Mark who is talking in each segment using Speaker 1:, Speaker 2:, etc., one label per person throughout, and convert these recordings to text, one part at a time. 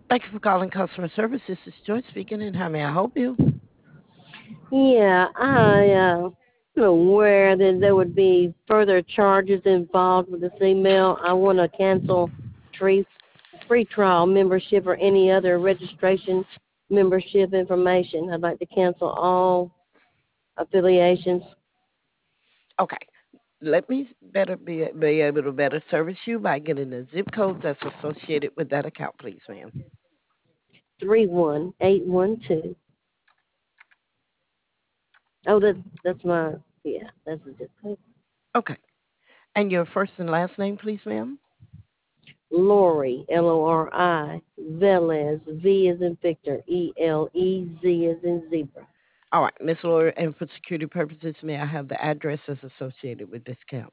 Speaker 1: Thank you for calling customer service. This is Joy speaking, and how may I help you?
Speaker 2: Yeah, am aware that there would be further charges involved with this email. I want to cancel free free trial membership or any other registration membership information. I'd like to cancel all affiliations.
Speaker 1: Okay, let me be able to better service you by getting the zip code that's associated with that account, please, ma'am.
Speaker 2: 31812. Oh, that's my that's the zip code.
Speaker 1: Okay, and your first and last name, please, ma'am.
Speaker 2: Lori, Lori, Velez, V as in Victor, ELEZ as in zebra.
Speaker 1: All right, Miss Laura, and for security purposes, may I have the address that's associated with this account?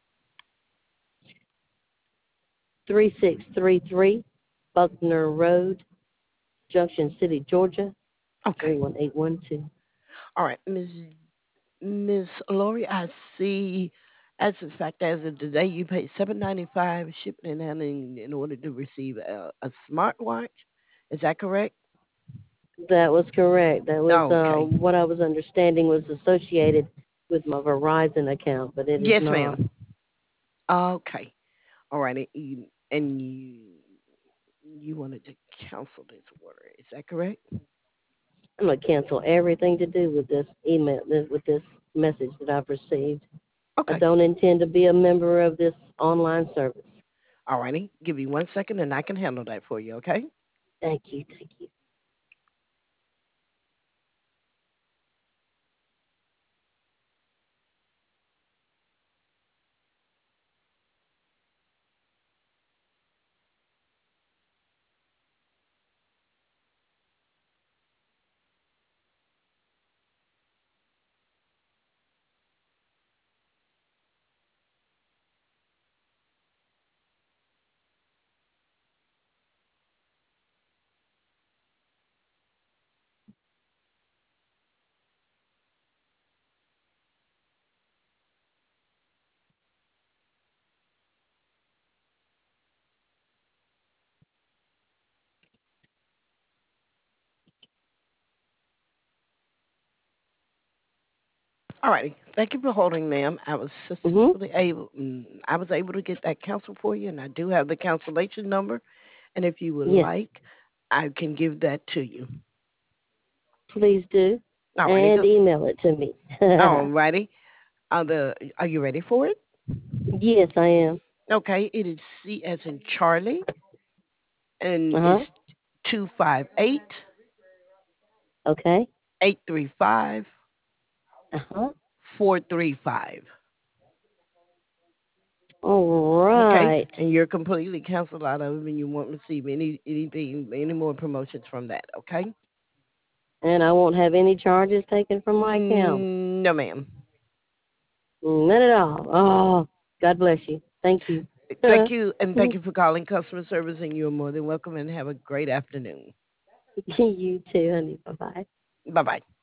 Speaker 2: 3633 Buckner Road, Junction City, Georgia,
Speaker 1: Okay.
Speaker 2: 31812.
Speaker 1: All right, Miss Lori, I see. As a fact, as of today, you paid $7.95 shipping and handling in order to receive a smartwatch. Is that correct?
Speaker 2: That was correct. That was
Speaker 1: Okay.
Speaker 2: what I was understanding was associated with my Verizon account, but it is
Speaker 1: Yes,
Speaker 2: not.
Speaker 1: ma'am. Okay. All right. And you wanted to cancel this order. Is that correct?
Speaker 2: I'm going to cancel everything to do with this email, with this message that I've received. I
Speaker 1: Okay.
Speaker 2: don't intend to be a member of this online service.
Speaker 1: All righty. Give me 1 second and I can handle that for you, okay?
Speaker 2: Thank you. Thank you.
Speaker 1: All righty. Thank you for holding, ma'am.
Speaker 2: Mhm.
Speaker 1: I was able to get that cancel for you, and I do have the cancellation number. And if you would
Speaker 2: Yes,
Speaker 1: like, I can give that to you.
Speaker 2: please do,
Speaker 1: All righty.
Speaker 2: and email it to me.
Speaker 1: All righty. Are you ready for it?
Speaker 2: Yes, I am.
Speaker 1: Okay. It is C as in Charlie, and
Speaker 2: Uh
Speaker 1: it's
Speaker 2: huh.
Speaker 1: 258
Speaker 2: Okay.
Speaker 1: 835
Speaker 2: Uh huh.
Speaker 1: 435.
Speaker 2: All
Speaker 1: Okay,
Speaker 2: right.
Speaker 1: and you're completely canceled out of it, and you won't receive any more promotions from that. Okay?
Speaker 2: And I won't have any charges taken from my account.
Speaker 1: No, ma'am.
Speaker 2: None at all. Oh, God bless you. Thank you.
Speaker 1: Thank you, and thank you for calling customer service, and you're more than welcome, and have a great afternoon.
Speaker 2: You too, honey. Bye bye.
Speaker 1: Bye bye.